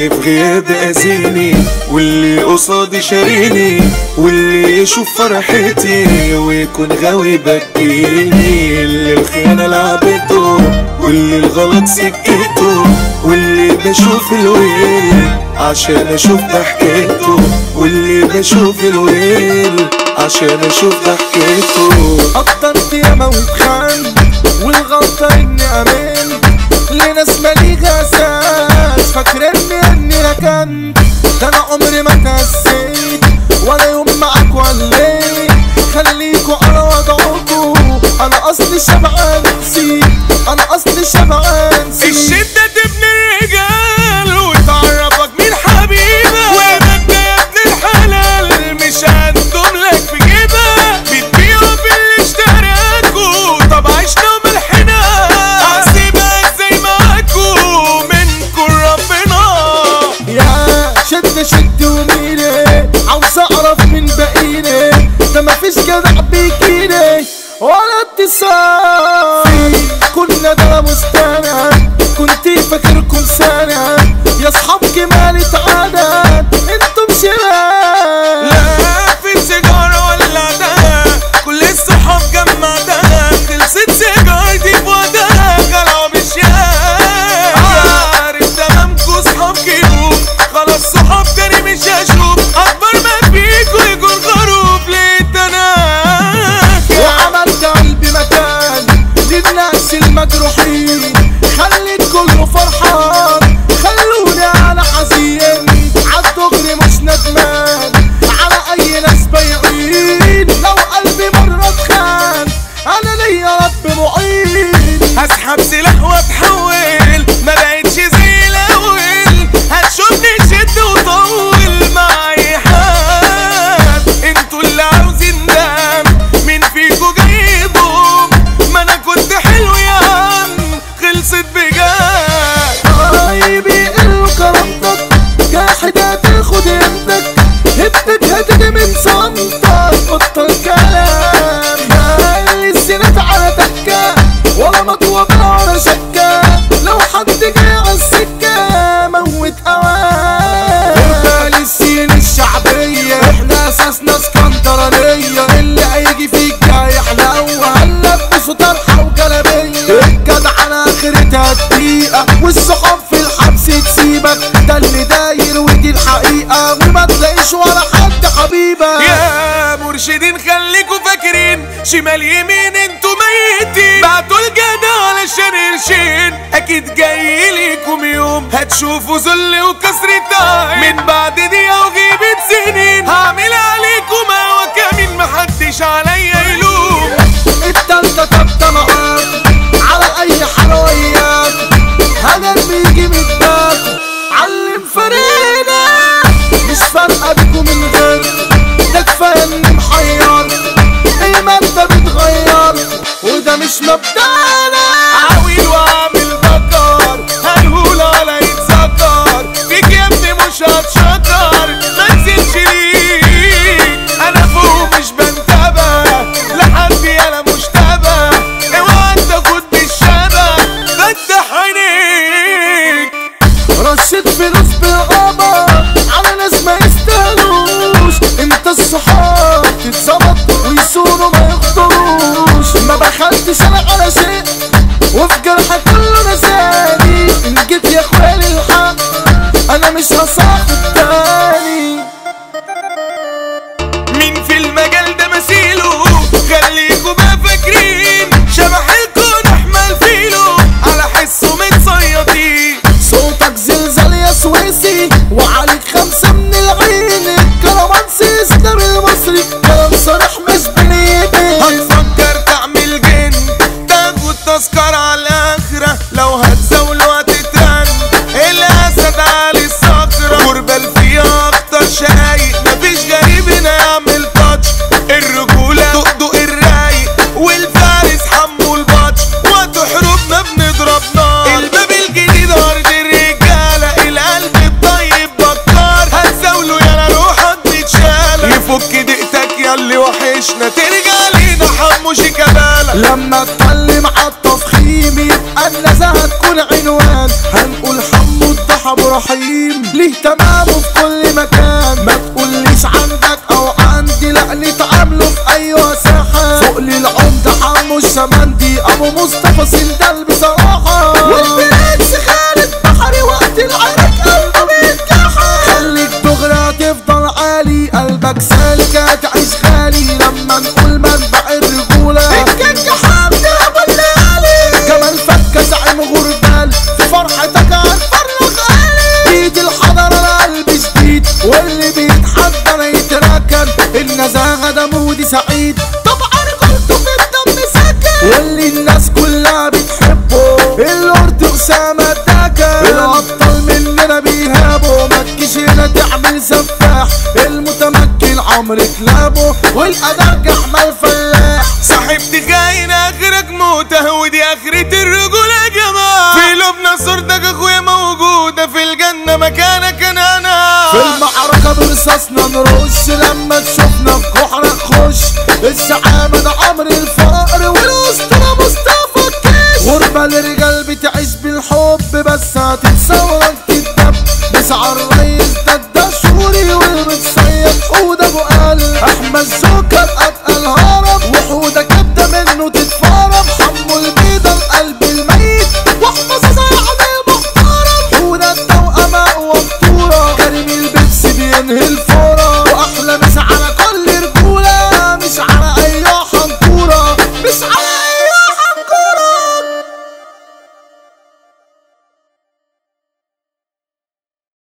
واللي في غيابي أذيني، واللي قصادي شاريني، واللي يشوف فرحتي ويكون غاوي بكيني. اللي الخيانة لعبته واللي الغلط سكته، واللي بشوف الويل عشان اشوف ضحكته، واللي بشوف الويل عشان اشوف ضحكته. قدرت ياما واتخان والغلطة اني امان لناس ماليها اساس، فاكرني اني ركنت ده انا عمري ما كسيت ولا يوم معاك وليت. خليكوا على وضعكوا، انا اصلي شبعان نسيت، انا اصلي شبعان نسيت. الشدة تبني الرجال وتعرفك مين حبيبك، وانت يا ابن الحلال مش هندوم لك في جيبك. بتبيعوا في اللي اشتراكوا، طب عشنا ملحنا هسيبها ازاي معاكوا منكوا ربنا. يا شد وميري عاوز اعرف من بقيني، ده مفيش جدع بيجيني ولا اتصال. كنا ده مستند كنت فاكركم سند، يا صحاب كمالة عدد انتم شمال. لا في سيجارة ولا ده كل الصحاب جمعتها، خلصت سيجارتي في وقتها خلعوا بالشهاد. عارف تمامكوا صحاب كيوب، خلاص صحاب تاني مش هشوف. اكبر ما فيكوا يكون خروف ليه انا وعملت قلبي مكان للناس المجروحين، خليت كله فرحان خلوني على حزين. عالدغري مش ندمان على اي ناس بايعين، لو قلبي مرة اتخان انا ليا رب معين. هسحب سلاح واتحول ما بقتش زي الاول، هتشوفني شد وطول مع اي حد. انتوا اللي عاوزين دم مين فيكوا جايبهم، ما انا كنت حلو يا عم خلصت بجد. قرايبي قالوا كرامتك جاحد هتاخد يمتك، هبتك هتجي من صمتك بطل كلام. مالي السنات على تكة ولا مطوة على شكة، لو حد جاي عالسكة موت اوام. مالي السين الشعبية احنا اساسنا اسكندرانية، اللي هيجي فيك جاي يحلو هنلبسه طرحة وجلابية. الجدع على اخرتها دقيقة والصحاب في الحبس تسيبك، ده اللي داير ودي الحقيقة وما تلاقيش ولا حد حبيبك. يا مرشدين خليكوا فاكرين شمال يمين انتوا ميتين، بعتوا الجدع علشان قرشين اكيد جاي ليكم يوم هتشوفوا ذل وكسر الدعم. من بعد دقيقة وغيبة سنين هعمل عليكم هوا كمين محدش عليا يلوم. التالتة تابتة معاك على اي حلويات، هجر بيجي من الداخل علم فرينا، مش فارقة بيكم من غير ده كفاية اني محير. المادة بتغير وده مش مبدأنا، عويل وعامل بكر هنقول على يتذكر فيك يا ابني مش هتشكر. ما تنسيش ليك انا فوق مش بنتبه لحد انا مشتبه، اوعى تاخد بالشبه فتح عينيك. رشيت فلوس بالقمر على ناس ما يستاهلوش، انت الصحاب تتظبط ويصونوا ما يخطروش. ما بخلتش انا على شيء وفي جرحك كله نساني، ان جيت يا اخويا للحق انا مش هصاحب تاني. مين في المجال ده مثيله خليكوا بقى فاكرين، شبح الكون احمل فيله على حسه متصيطين. صوتك زلزال يا سويسي وعليك 5 من العين، الكرمانسي اسلام المصري كلام صريح مش بنيتي. هتفكر تعمل جن تاخد تذكرة على الآخرة، لو هتزاولوا هتترن الأسد على الصخرة. غربة فيها أخطر شقايق مفيش غريب هنا يعمل تاتش، الرجولة دق الرايق والفارس حمو البطش، وقت حروبنا بنضرب نار. الباب الجديد أرض الرجالة، القلب الطيب بكار هتزاولوا يالا روحك بتشالة. يفك دقتك ياللي وحشنا ترجع لينا حمو شيكابالا. لما اتكلم عالتفخيم ابراهيم يبقى النزاهة تكون عنوان. هنقول حمو الضحى ابو رحيم ليه تمامه في كل مكان. ما تقوليش عندك او عندي، لا نتعامله في اي ساحة. فوق للعمدة حمو الشمندي ابو مصطفى سندال بصراحة. والبرنس خالد بحري وقت العرق قلبه بيتكحل. خليك دغري هتفضل عالي، قلبك سالك هتعيش غالي. لما نقول منبع الرجولة الكيك حمد ابو الليالي. جمال فكة زعيم غربال في فرحتك هنفرغ غالي. ايد الحضرة القلب شديد واللي بيتحدى لا يتركن. النزاهة ده مودي سعيد طبعا رجولته في الدم سكن. واللي الناس كلها بتحبه اللورد أسامة داكن. الأبطال مننا بيهابوا، ما تجيش هنا تعمل سفاح. المتمكن عمرو كلابه والأدرج أحمد فلاح. صاحبتي خاين اخرك موته، ودي اخرة الرجولة يا جماعة. في لبنى صورتك اخويا موجودة، في الجنة مكانك انا. في المعركة برصاصنا نرش، لما تشوفنا في جحرك خش. الزعامة ده عمرو الفقر والأسطورة مصطفى الكيش. غربة للرجال بتعيش بالحب، بس هتتصورك تتدب. بسعى الريس ده الدشوري والمتصيد حودة ابو قلب. احمد زوكر اتقل هرب، وحودة كبدة منه تتفرم. حمو البيضة القلب الميت، واحمد صيعد المحترم. حودة التوأمة وخطورة، كريم البيبسي بينهي الفورة.